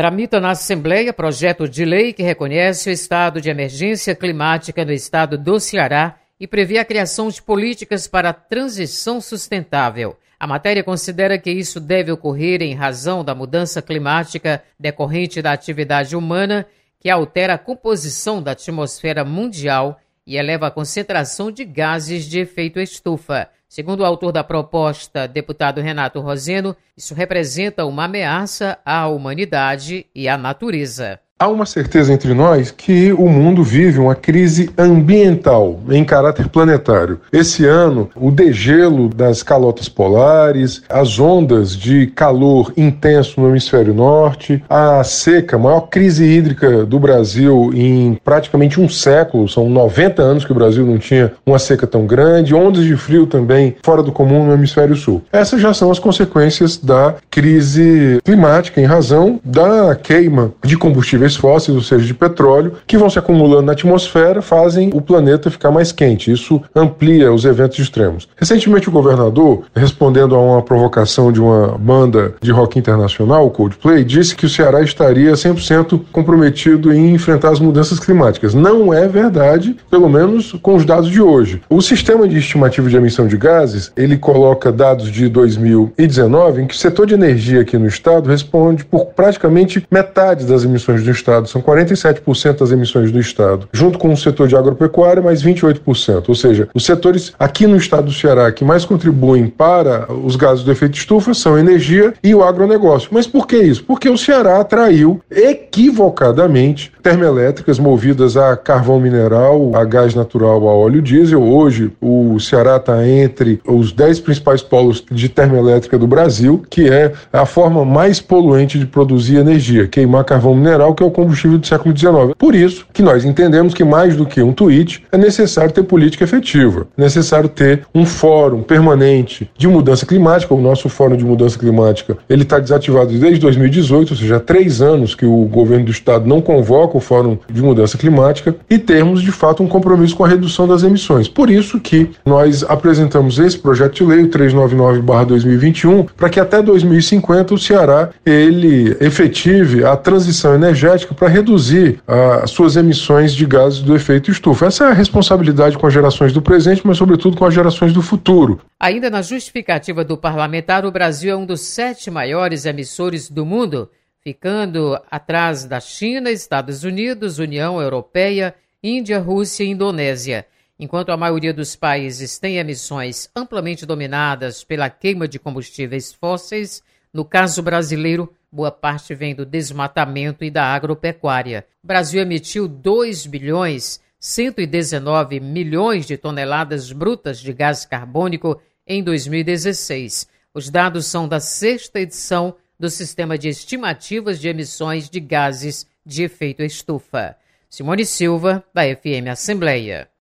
Tramita na Assembleia projeto de lei que reconhece o estado de emergência climática no estado do Ceará e prevê a criação de políticas para a transição sustentável. A matéria considera que isso deve ocorrer em razão da mudança climática decorrente da atividade humana que altera a composição da atmosfera mundial e eleva a concentração de gases de efeito estufa. Segundo o autor da proposta, deputado Renato Roseno, isso representa uma ameaça à humanidade e à natureza. Há uma certeza entre nós que o mundo vive uma crise ambiental em caráter planetário. Esse ano, o degelo das calotas polares, as ondas de calor intenso no hemisfério norte, a seca, a maior crise hídrica do Brasil em praticamente um século, são 90 anos que o Brasil não tinha uma seca tão grande, ondas de frio também fora do comum no hemisfério sul. Essas já são as consequências da crise climática em razão da queima de combustíveis fósseis, ou seja, de petróleo, que vão se acumulando na atmosfera, fazem o planeta ficar mais quente. Isso amplia os eventos extremos. Recentemente, o governador, respondendo a uma provocação de uma banda de rock internacional, o Coldplay, disse que o Ceará estaria 100% comprometido em enfrentar as mudanças climáticas. Não é verdade, pelo menos com os dados de hoje. O sistema de estimativa de emissão de gases, ele coloca dados de 2019, em que o setor de energia aqui no estado responde por praticamente metade das emissões do estado, são 47% das emissões do estado, junto com o setor de agropecuária, mais 28%, ou seja, os setores aqui no estado do Ceará que mais contribuem para os gases do efeito estufa são a energia e o agronegócio. Mas por que isso? Porque o Ceará atraiu equivocadamente termoelétricas movidas a carvão mineral, a gás natural, a óleo diesel. Hoje o Ceará está entre os 10 principais polos de termoelétrica do Brasil, que é a forma mais poluente de produzir energia, queimar carvão mineral, que é o combustível do século XIX. Por isso que nós entendemos que mais do que um tweet, é necessário ter política efetiva, é necessário ter um fórum permanente de mudança climática. O nosso fórum de mudança climática, ele está desativado desde 2018, ou seja, há 3 anos que o governo do estado não convoca o fórum de mudança climática, e termos de fato um compromisso com a redução das emissões. Por isso que nós apresentamos esse projeto de lei, o 399/2021, para que até 2050 o Ceará ele efetive a transição energética para reduzir as suas emissões de gases do efeito estufa. Essa é a responsabilidade com as gerações do presente, mas sobretudo com as gerações do futuro. Ainda na justificativa do parlamentar, o Brasil é um dos 7 maiores emissores do mundo, ficando atrás da China, Estados Unidos, União Europeia, Índia, Rússia e Indonésia. Enquanto a maioria dos países tem emissões amplamente dominadas pela queima de combustíveis fósseis, no caso brasileiro, boa parte vem do desmatamento e da agropecuária. O Brasil emitiu 2.119 milhões de toneladas brutas de gás carbônico em 2016. Os dados são da 6ª edição do Sistema de Estimativas de Emissões de Gases de Efeito Estufa. Simone Silva, da FM Assembleia.